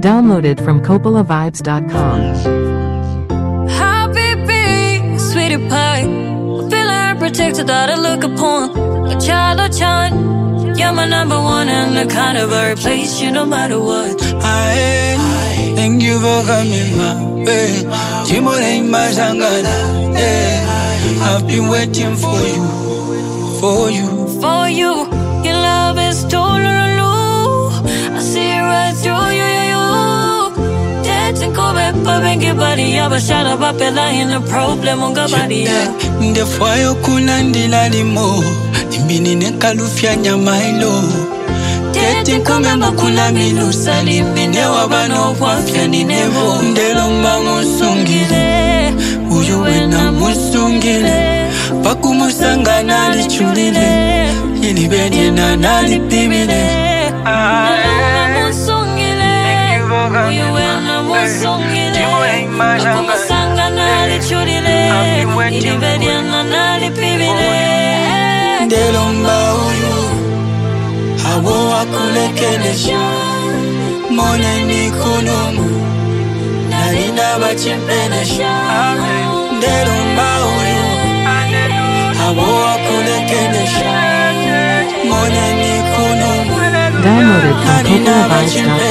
Downloaded from CoppolaVibes.com. Habibi, sweetie pie, feeling protected that I look upon. A child of Chan, you're my number one and the kind of a replace you no matter what. Thank you for coming my way. Timore Mazangada, I've been waiting for you, for you. For you, your love is toleralu. I see right through you. Dancing go back, popping your body up. I shut up, I in the problem on your body. The fire kunandila limo, Timbini Kalufia Nyamailo. Dancing come makula milusa, Limine wabano wafia ni nevo. Ndelomba musungile, uyuwena musungile. Pakumusanga nali chulile, ilibeni na nali pibile. Uyuwena musungile, pakumusanga nali chulile, ilibeni na nali pibile. Ndelomba uyu, hawo wakulekelesha, mone ni kunumu, narina bachimpenesha. Ndelomba uyu, Downloaded from CoppolaVibes.com.